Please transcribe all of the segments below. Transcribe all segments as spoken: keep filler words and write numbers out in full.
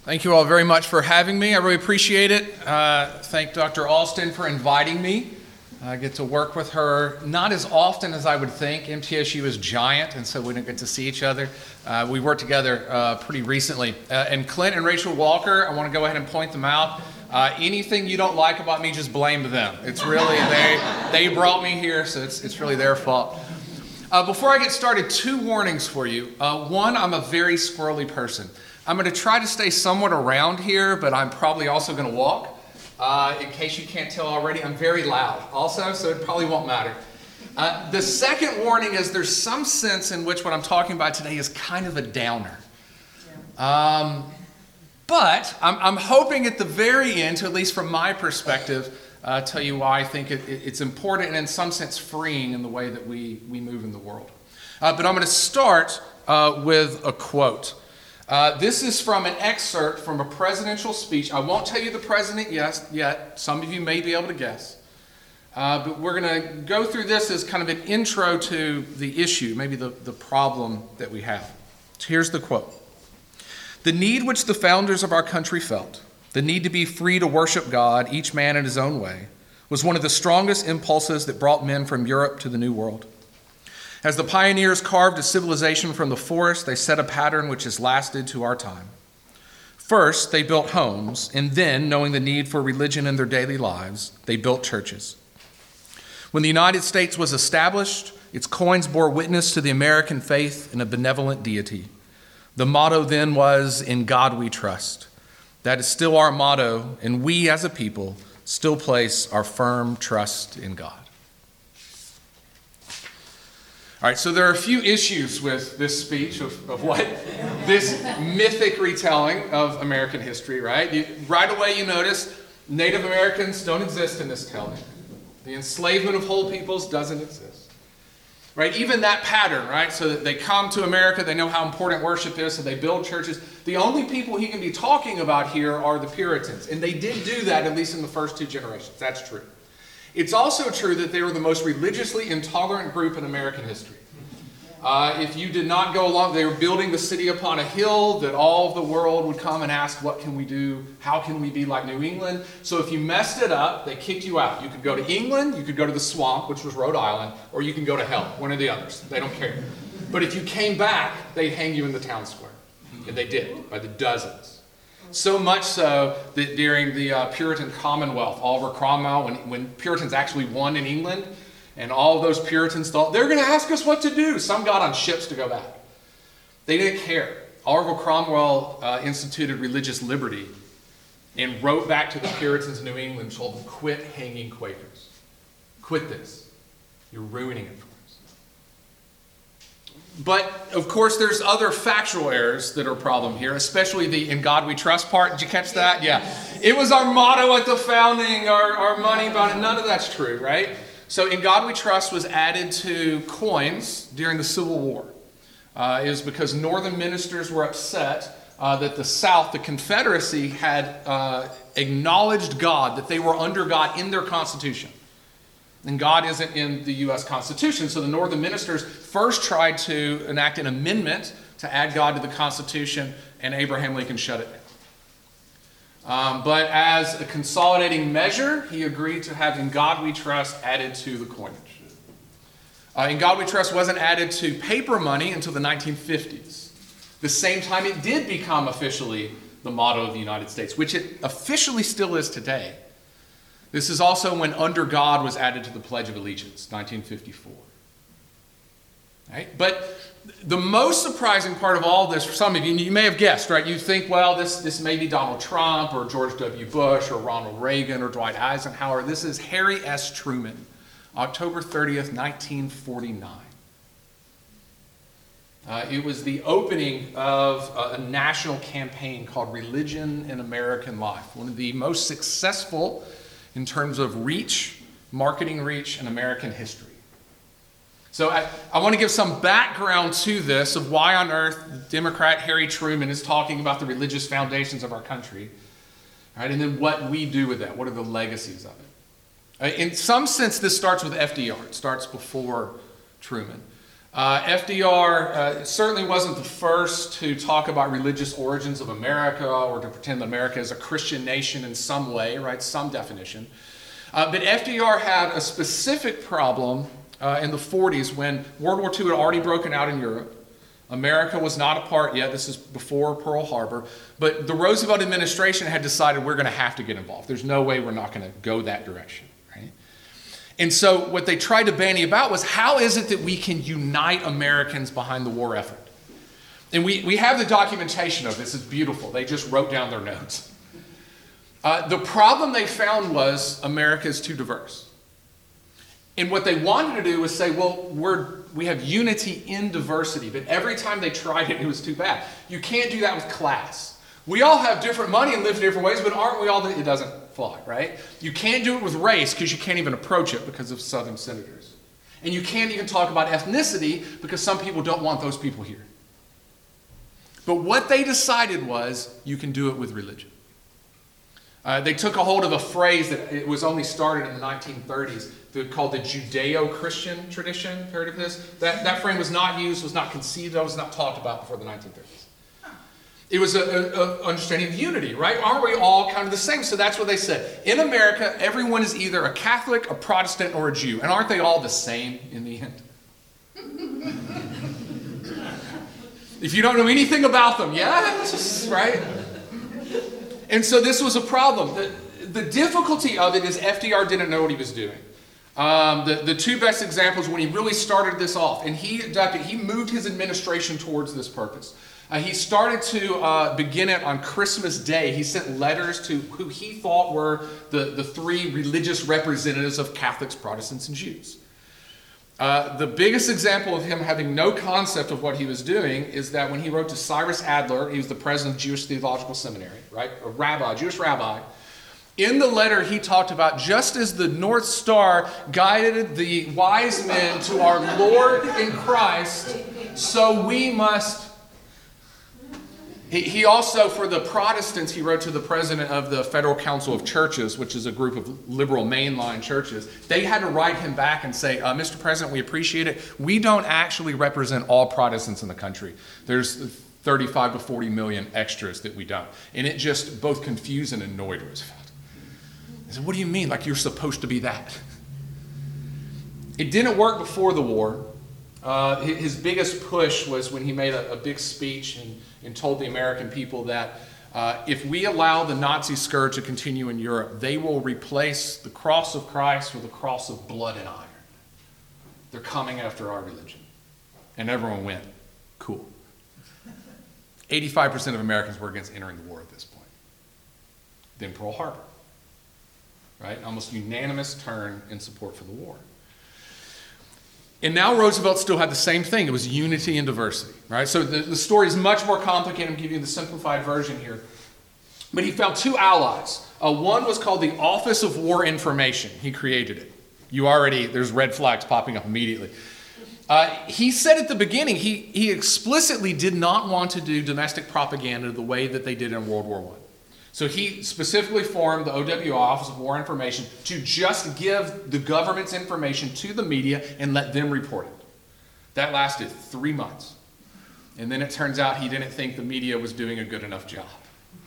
Thank you all very much for having me. I really appreciate it. Uh, thank Doctor Alston for inviting me. I get to work with her not as often as I would think. M T S U is giant, and so we don't get to see each other. Uh, we worked together uh, pretty recently. Uh, and Clint and Rachel Walker, I want to go ahead and point them out. Uh, anything you don't like about me, just blame them. It's really, they they brought me here, so it's, it's really their fault. Uh, before I get started, two warnings for you. Uh, one, I'm a very squirrely person. I'm going to try to stay somewhat around here, but I'm probably also going to walk. Uh, in case you can't tell already, I'm very loud also, so it probably won't matter. Uh, the second warning is there's some sense in which what I'm talking about today is kind of a downer. Um, but I'm, I'm hoping at the very end, to at least from my perspective, uh, tell you why I think it, it, it's important and in some sense freeing in the way that we, we move in the world. Uh, but I'm going to start uh, with a quote. Uh, this is from an excerpt from a presidential speech. I won't tell you the president yes, yet. Some of you may be able to guess. Uh, but we're going to go through this as kind of an intro to the issue, maybe the, the problem that we have. So here's the quote. The need which the founders of our country felt, the need to be free to worship God, each man in his own way, was one of the strongest impulses that brought men from Europe to the New World. As the pioneers carved a civilization from the forest, they set a pattern which has lasted to our time. First, they built homes, and then, knowing the need for religion in their daily lives, they built churches. When the United States was established, its coins bore witness to the American faith in a benevolent deity. The motto then was, "In God we trust." That is still our motto, and we as a people still place our firm trust in God. All right, so there are a few issues with this speech of, of what this mythic retelling of American history, right? You, right away you notice Native Americans don't exist in this telling. The enslavement of whole peoples doesn't exist, right? Even that pattern, right? So that they come to America, they know how important worship is, so they build churches. The only people he can be talking about here are the Puritans, and they did do that at least in the first two generations. That's true. It's also true that they were the most religiously intolerant group in American history. Uh, if you did not go along, they were building the city upon a hill that all of the world would come and ask, what can we do? How can we be like New England? So if you messed it up, they kicked you out. You could go to England, you could go to the swamp, which was Rhode Island, or you can go to hell, one or the others. They don't care. But if you came back, they'd hang you in the town square. And they did, by the dozens. So much so that during the uh, Puritan Commonwealth, Oliver Cromwell, when, when Puritans actually won in England, and all of those Puritans thought, they're going to ask us what to do. Some got on ships to go back. They didn't care. Oliver Cromwell uh, instituted religious liberty and wrote back to the Puritans in New England and told them, quit hanging Quakers. Quit this. You're ruining it for us. But, of course, there's other factual errors that are a problem here, especially the "In God We Trust" part. Did you catch that? Yeah. It was our motto at the founding, our, our money about it. None of that's true, right? So "In God We Trust" was added to coins during the Civil War. Uh, it was because Northern ministers were upset uh, that the South, the Confederacy, had uh, acknowledged God, that they were under God in their Constitution. And God isn't in the U S Constitution. So the Northern ministers first tried to enact an amendment to add God to the Constitution, and Abraham Lincoln shut it down. Um, but as a consolidating measure, he agreed to have "In God We Trust" added to the coinage. Uh, "In God We Trust" wasn't added to paper money until the nineteen fifties. The same time it did become officially the motto of the United States, which it officially still is today. This is also when "Under God" was added to the Pledge of Allegiance, nineteen fifty-four. Right? But the most surprising part of all this, for some of you, you may have guessed, right? You think, well, this, this may be Donald Trump or George W. Bush or Ronald Reagan or Dwight Eisenhower. This is Harry S. Truman, October thirtieth, nineteen forty-nine. Uh, it was the opening of a, a national campaign called Religion in American Life, one of the most successful in terms of reach, marketing reach, in American history. So I, I want to give some background to this of why on earth Democrat Harry Truman is talking about the religious foundations of our country, right? And then what we do with that. What are the legacies of it? In some sense, this starts with F D R. It starts before Truman. Uh, F D R uh, certainly wasn't the first to talk about religious origins of America or to pretend that America is a Christian nation in some way, right? Some definition. Uh, but F D R had a specific problem uh, in the forties when World War Two had already broken out in Europe. America was not a part yet. This is before Pearl Harbor. But the Roosevelt administration had decided we're going to have to get involved. There's no way we're not going to go that direction. And so what they tried to bandy about was, how is it that we can unite Americans behind the war effort? And we, we have the documentation of this. It's beautiful. They just wrote down their notes. Uh, the problem they found was America is too diverse. And what they wanted to do was say, well, we're, we have unity in diversity. But every time they tried it, it was too bad. You can't do that with class. We all have different money and live different ways, but aren't we all? The, it doesn't fly, right? You can't do it with race because you can't even approach it because of Southern senators. And you can't even talk about ethnicity because some people don't want those people here. But what they decided was, you can do it with religion. Uh, they took a hold of a phrase that it was only started in the nineteen thirties called the Judeo-Christian tradition. Heard of this? That, that frame was not used, was not conceived of, was not talked about before the nineteen thirties. It was an understanding of unity, right? Aren't we all kind of the same? So that's what they said. In America, everyone is either a Catholic, a Protestant, or a Jew. And aren't they all the same in the end? If you don't know anything about them, yeah, right? And so this was a problem. The, the difficulty of it is F D R didn't know what he was doing. Um, the, the two best examples when he really started this off, and he adapted, he moved his administration towards this purpose. Uh, he started to uh, begin it on Christmas Day. He sent letters to who he thought were the, the three religious representatives of Catholics, Protestants, and Jews. Uh, the biggest example of him having no concept of what he was doing is that when he wrote to Cyrus Adler, he was the president of Jewish Theological Seminary, right? A rabbi, Jewish rabbi. In the letter, he talked about just as the North Star guided the wise men to our Lord in Christ, so we must. He, he also, for the Protestants, he wrote to the president of the Federal Council of Churches, which is a group of liberal mainline churches. They had to write him back and say, uh, Mister President, we appreciate it. We don't actually represent all Protestants in the country. There's thirty-five to forty million extras that we don't. And it just both confused and annoyed Roosevelt. I said, what do you mean? Like you're supposed to be that? It didn't work before the war. Uh, his biggest push was when he made a, a big speech and, and told the American people that uh, if we allow the Nazi scourge to continue in Europe, they will replace the cross of Christ with a cross of blood and iron. They're coming after our religion. And everyone went, cool. eighty-five percent of Americans were against entering the war at this point. Then Pearl Harbor. Right? Almost unanimous turn in support for the war. And now Roosevelt still had the same thing. It was unity and diversity. Right? So the, the story is much more complicated. I'm giving you the simplified version here. But he found two allies. Uh, one was called the Office of War Information. He created it. You already, there's red flags popping up immediately. Uh, he said at the beginning, he, he explicitly did not want to do domestic propaganda the way that they did in World War One. So he specifically formed the O W I, Office of War Information, to just give the government's information to the media and let them report it. That lasted three months. And then it turns out he didn't think the media was doing a good enough job.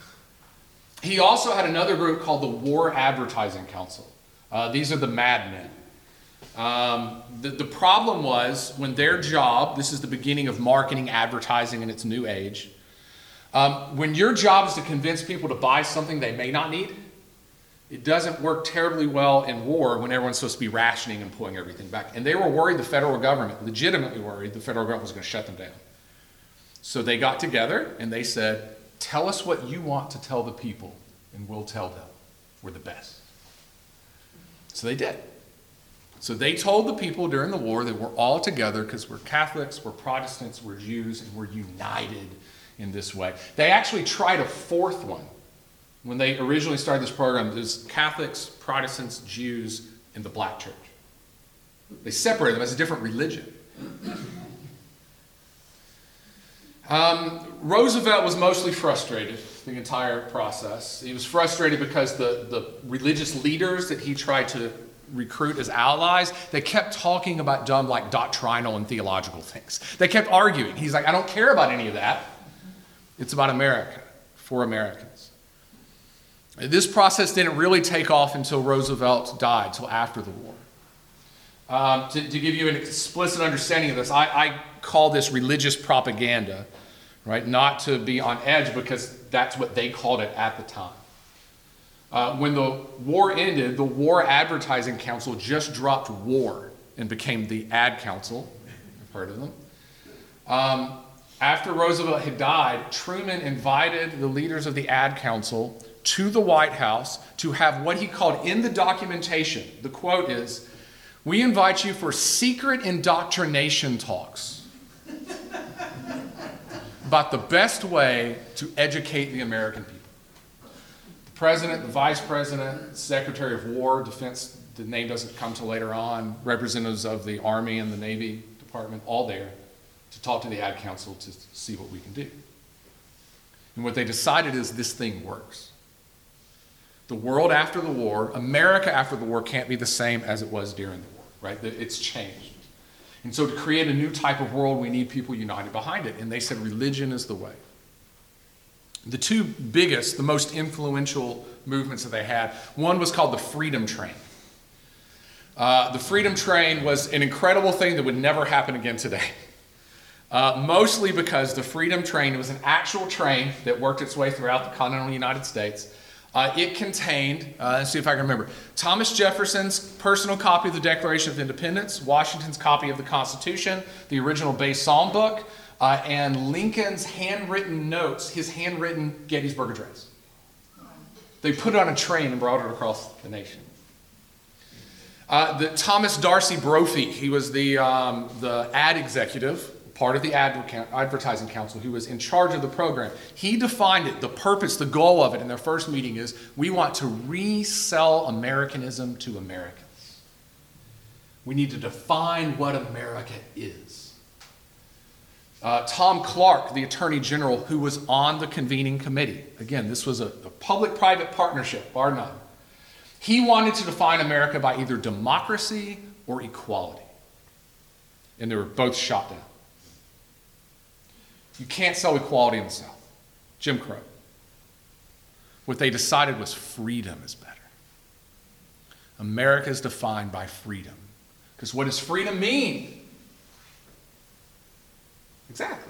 He also had another group called the War Advertising Council. Uh, these are the madmen. Um, the, the problem was when their job, this is the beginning of marketing, advertising in its new age, Um, when your job is to convince people to buy something they may not need, it doesn't work terribly well in war when everyone's supposed to be rationing and pulling everything back. And they were worried the federal government, legitimately worried the federal government was going to shut them down. So they got together and they said, tell us what you want to tell the people and we'll tell them we're the best. So they did. So they told the people during the war that we're all together because we're Catholics, we're Protestants, we're Jews, and we're united in this way. They actually tried a fourth one. When they originally started this program, there's Catholics, Protestants, Jews, and the black church. They separated them as a different religion. Um, Roosevelt was mostly frustrated the entire process. He was frustrated because the, the religious leaders that he tried to recruit as allies, they kept talking about dumb, like doctrinal and theological things. They kept arguing. He's like, I don't care about any of that. It's about America, for Americans. This process didn't really take off until Roosevelt died, till after the war. Um, to, to give you an explicit understanding of this, I, I call this religious propaganda, right? Not to be on edge, because that's what they called it at the time. Uh, when the war ended, the War Advertising Council just dropped war and became the Ad Council. You've heard of them. Um, after Roosevelt had died, Truman invited the leaders of the Ad Council to the White House to have what he called in the documentation, the quote is, "We invite you for secret indoctrination talks about the best way to educate the American people." The president, the vice president, secretary of war, defense, the name doesn't come till later on, representatives of the Army and the Navy Department, all there to talk to the Ad Council to see what we can do. And what they decided is this thing works. The world after the war, America after the war, can't be the same as it was during the war, right? It's changed. And so to create a new type of world, we need people united behind it. And they said religion is the way. The two biggest, the most influential movements that they had, one was called the Freedom Train. Uh, the Freedom Train was an incredible thing that would never happen again today. Uh, mostly because the Freedom Train was an actual train that worked its way throughout the continental United States. Uh, it contained, uh, let's see if I can remember, Thomas Jefferson's personal copy of the Declaration of Independence, Washington's copy of the Constitution, the original Base Psalm book, uh, and Lincoln's handwritten notes, his handwritten Gettysburg Address. They put it on a train and brought it across the nation. Uh, the Thomas Darcy Brophy, he was the, um, the ad executive, part of the Advertising Council, who was in charge of the program. He defined it, the purpose, the goal of it in their first meeting is, we want to resell Americanism to Americans. We need to define what America is. Uh, Tom Clark, the Attorney General, who was on the convening committee. Again, this was a, a public-private partnership, bar none. He wanted to define America by either democracy or equality. And they were both shot down. You can't sell equality in the South. Jim Crow. What they decided was freedom is better. America is defined by freedom. Because what does freedom mean? Exactly.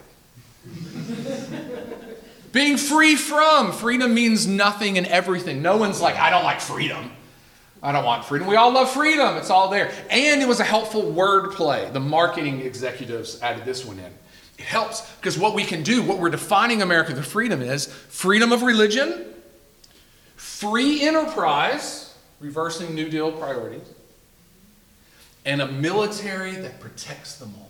Being free from. Freedom means nothing and everything. No one's like, I don't like freedom. I don't want freedom. We all love freedom. It's all there. And it was a helpful word play. The marketing executives added this one in. It helps because what we can do, what we're defining America, the freedom is freedom of religion, free enterprise, reversing New Deal priorities, and a military that protects them all.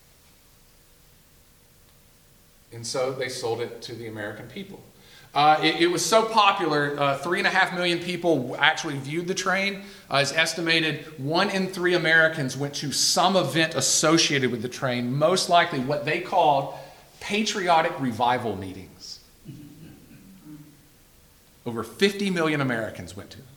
And so they sold it to the American people. Uh, it, it was so popular, uh, three and a half million people actually viewed the train. Uh, it's estimated one in three Americans went to some event associated with the train, most likely what they called patriotic revival meetings. Over fifty million Americans went to them.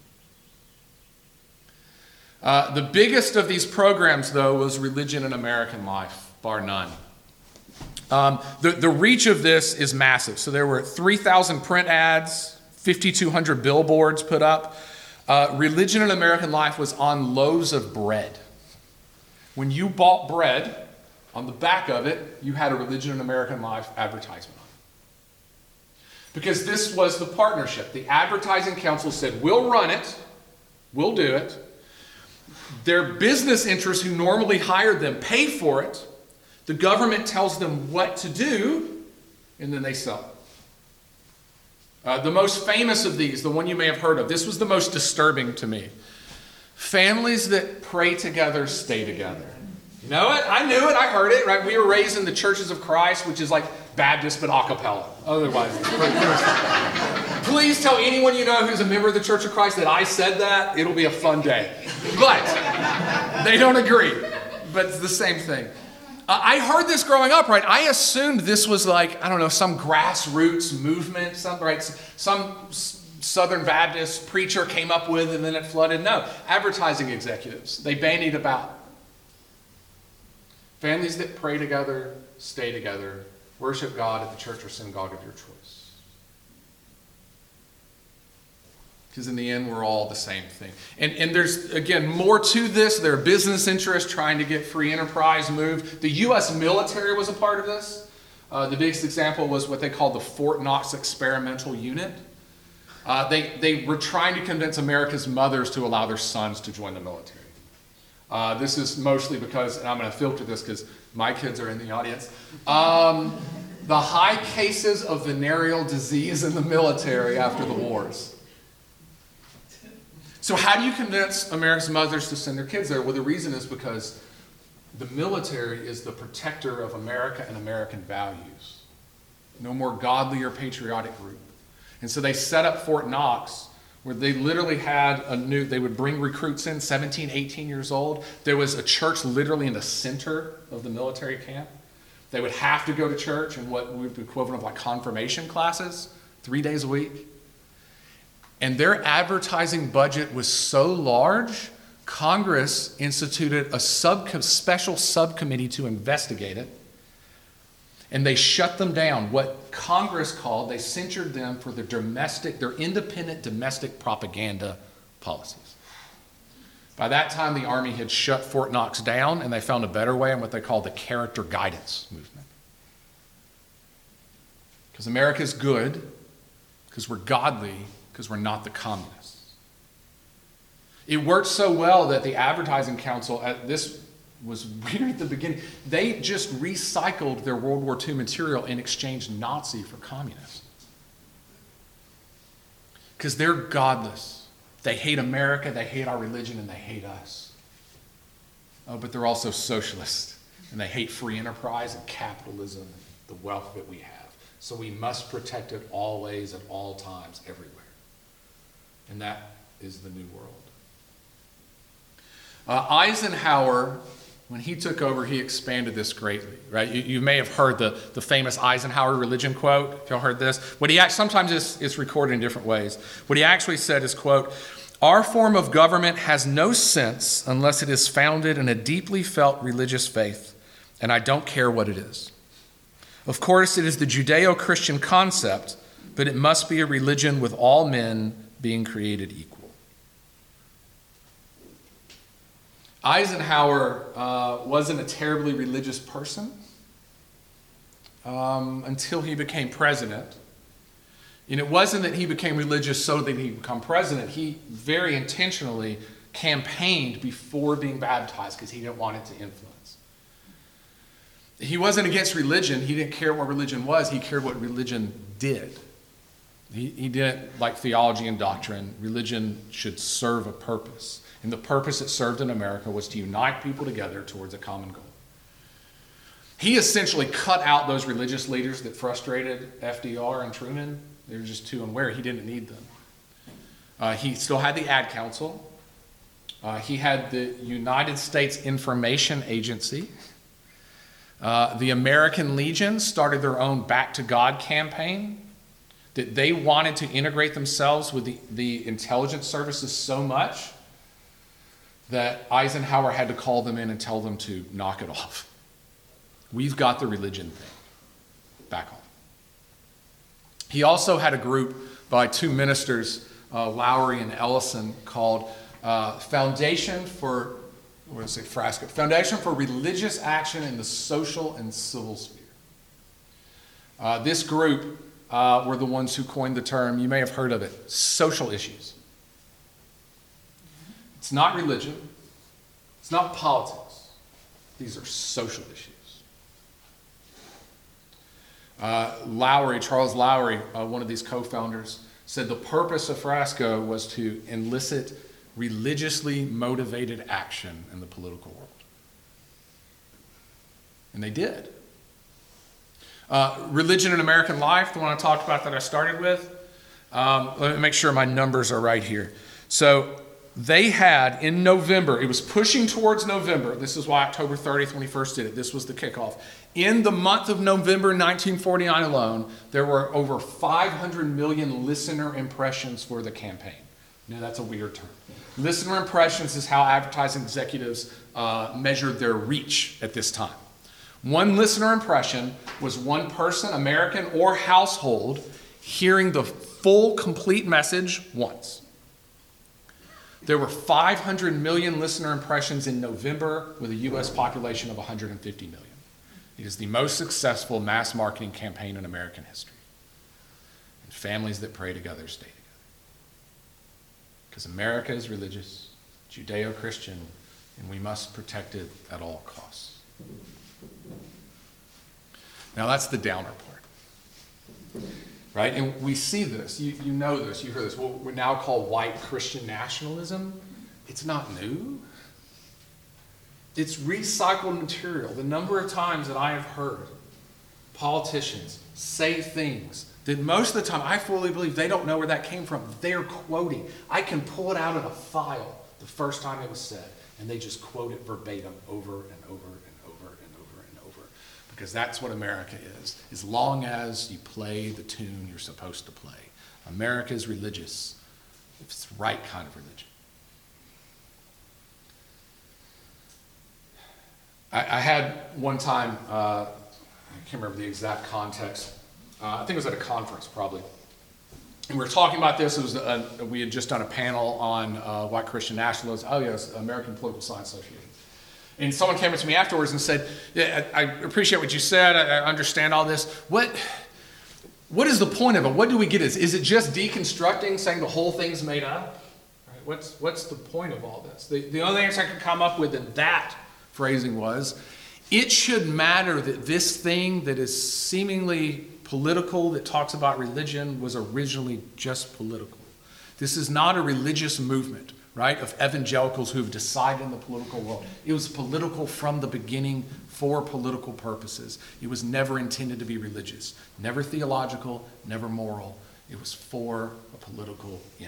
Uh, the biggest of these programs, though, was Religion and American Life, bar none. Um, the, the reach of this is massive. So there were three thousand print ads, fifty-two hundred billboards put up. Uh, Religion and American Life was on loaves of bread. When you bought bread, on the back of it, you had a Religion and American Life advertisement on it. Because this was the partnership. The Advertising Council said, we'll run it, we'll do it. Their business interests who normally hired them pay for it. The government tells them what to do, and then they sell it. Uh, the most famous of these, the one you may have heard of, this was the most disturbing to me. Families that pray together stay together. You know it? I knew it. I heard it, right? We were raised in the Churches of Christ, which is like Baptist but a cappella. Otherwise, please tell anyone you know who's a member of the Church of Christ that I said that. It'll be a fun day. But they don't agree. But it's the same thing. Uh, I heard this growing up, right? I assumed this was like, I don't know, some grassroots movement, some, right? Some Southern Baptist preacher came up with and then it flooded. No, advertising executives, they bandied about. Families that pray together, stay together, worship God at the church or synagogue of your choice. Because in the end, we're all the same thing. And, and there's, again, more to this. There are business interests trying to get free enterprise moved. The U S military was a part of this. Uh, the biggest example was what they called the Fort Knox Experimental Unit. Uh, they, they were trying to convince America's mothers to allow their sons to join the military. Uh, this is mostly because, and I'm going to filter this because my kids are in the audience, um, the high cases of venereal disease in the military after the wars. So how do you convince America's mothers to send their kids there? Well, the reason is because the military is the protector of America and American values. No more godly or patriotic group. And so they set up Fort Knox, where they literally had a new, they would bring recruits in, seventeen, eighteen years old. There was a church literally in the center of the military camp. They would have to go to church in what would be equivalent of like confirmation classes, three days a week. And their advertising budget was so large, Congress instituted a sub, special subcommittee to investigate it. And they shut them down. What Congress called, they censured them for their domestic, their independent domestic propaganda policies. By that time, the Army had shut Fort Knox down, and they found a better way in what they called the character guidance movement. Because America's good, because we're godly, because we're not the communists. It worked so well that the Advertising Council, at this was weird at the beginning, they just recycled their World War Two material and exchanged Nazi for communist. Because they're godless. They hate America, they hate our religion, and they hate us. Oh, but they're also socialist, and they hate free enterprise and capitalism and the wealth that we have. So we must protect it always, at all times, everywhere. And that is the New World. Uh, Eisenhower, when he took over, he expanded this greatly, right? You, you may have heard the, the famous Eisenhower religion quote, if y'all heard this. What he sometimes it's, it's recorded in different ways. What he actually said is, quote, "Our form of government has no sense unless it is founded in a deeply felt religious faith, and I don't care what it is. Of course, it is the Judeo-Christian concept, but it must be a religion with all men being created equal." Eisenhower uh, wasn't a terribly religious person um, until he became president. And it wasn't that he became religious so that he would become president. He very intentionally campaigned before being baptized because he didn't want it to influence. He wasn't against religion. He didn't care what religion was. He cared what religion did. He, he didn't like theology and doctrine. Religion should serve a purpose. And the purpose it served in America was to unite people together towards a common goal. He essentially cut out those religious leaders that frustrated F D R and Truman. They were just too unaware. He didn't need them. Uh, he still had the Ad Council. Uh, he had the United States Information Agency. Uh, the American Legion started their own Back to God campaign, that they wanted to integrate themselves with the, the intelligence services so much that Eisenhower had to call them in and tell them to knock it off. We've got the religion thing. Back off. He also had a group by two ministers, uh, Lowry and Ellison, called uh, Foundation for, what did I say, Frasco? Foundation for Religious Action in the Social and Civil Sphere. Uh, this group uh, were the ones who coined the term, you may have heard of it, social issues. It's not religion. It's not politics. These are social issues. Uh, Lowry, Charles Lowry, uh, one of these co-founders, said the purpose of Frasco was to elicit religiously motivated action in the political world. And they did. Uh, Religion in American Life, the one I talked about that I started with. Um, let me make sure my numbers are right here. So they had in November, it was pushing towards November. This is why October thirtieth, when he first did it, this was the kickoff. In the month of November nineteen forty-nine alone, there were over five hundred million listener impressions for the campaign. Now, that's a weird term. Listener impressions is how advertising executives uh, measured their reach at this time. One listener impression was one person, American or household, hearing the full, complete message once. There were five hundred million listener impressions in November with a U S population of one hundred fifty million. It is the most successful mass marketing campaign in American history. And families that pray together stay together. Because America is religious, Judeo-Christian, and we must protect it at all costs. Now that's the downer part. Right? And we see this, you, you know this, you hear this, what we now call white Christian nationalism. It's not new. It's recycled material. The number of times that I have heard politicians say things that most of the time I fully believe they don't know where that came from. They're quoting. I can pull it out in a file the first time it was said, and they just quote it verbatim over and over and over and over and over. Because that's what America is, as long as you play the tune you're supposed to play. America is religious, if it's the right kind of religion. I, I had one time, uh, I can't remember the exact context, uh, I think it was at a conference probably, and we were talking about this. It was a, we had just done a panel on uh, white Christian nationalism, oh yes, American Political Science Association. And someone came up to me afterwards and said, yeah, I, I appreciate what you said, I, I understand all this. What, what is the point of it? What do we get? Is, is it just deconstructing, saying the whole thing's made up? Right? What's, what's the point of all this? The, the only answer I could come up with in that phrasing was, it should matter that this thing that is seemingly political, that talks about religion, was originally just political. This is not a religious movement, right, of evangelicals who have decided in the political world. It was political from the beginning for political purposes. It was never intended to be religious, never theological, never moral. It was for a political end.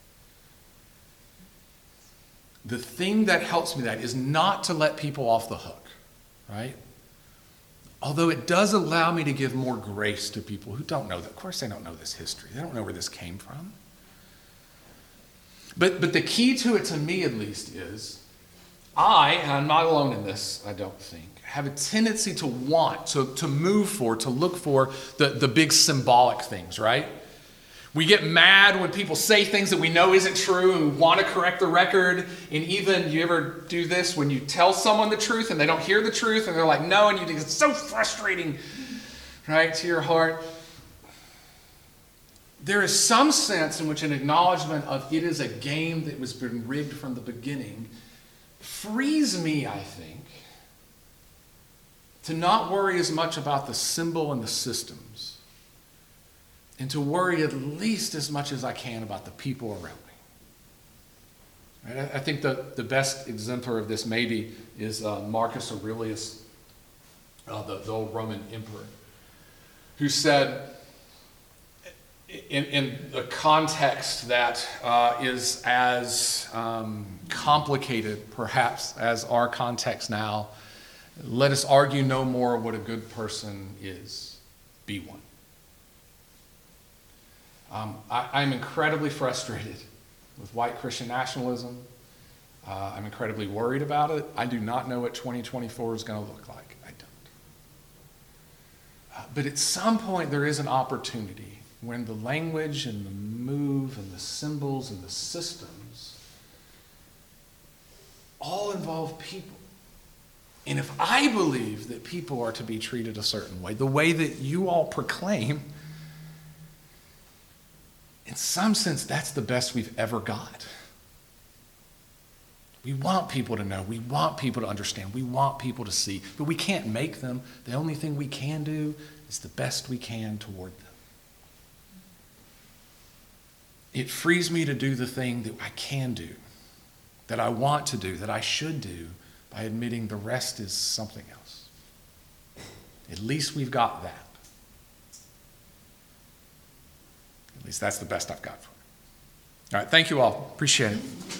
The thing that helps me that is not to let people off the hook, right? Although it does allow me to give more grace to people who don't know that. Of course they don't know this history. They don't know where this came from. But, but the key to it, to me at least, is I, and I'm not alone in this, I don't think, have a tendency to want, to, to move for, to look for the, the big symbolic things, right? We get mad when people say things that we know isn't true and we want to correct the record. And even, you ever do this when you tell someone the truth and they don't hear the truth and they're like, no, and you think it's so frustrating, right, to your heart. There is some sense in which an acknowledgement of it is a game that was been rigged from the beginning frees me, I think, to not worry as much about the symbol and the systems, and to worry at least as much as I can about the people around me. Right? I think the, the best exemplar of this maybe is uh, Marcus Aurelius, uh, the, the old Roman emperor, who said, in, in a context that uh, is as um, complicated, perhaps, as our context now, let us argue no more what a good person is. Be one. Um, I, I'm incredibly frustrated with white Christian nationalism. Uh, I'm incredibly worried about it. I do not know what twenty twenty-four is going to look like. I don't. Uh, but at some point there is an opportunity when the language and the move and the symbols and the systems all involve people. And if I believe that people are to be treated a certain way, the way that you all proclaim, in some sense, that's the best we've ever got. We want people to know. We want people to understand. We want people to see. But we can't make them. The only thing we can do is the best we can toward them. It frees me to do the thing that I can do, that I want to do, that I should do, by admitting the rest is something else. At least we've got that. At least that's the best I've got for it. All right, thank you all. Appreciate it.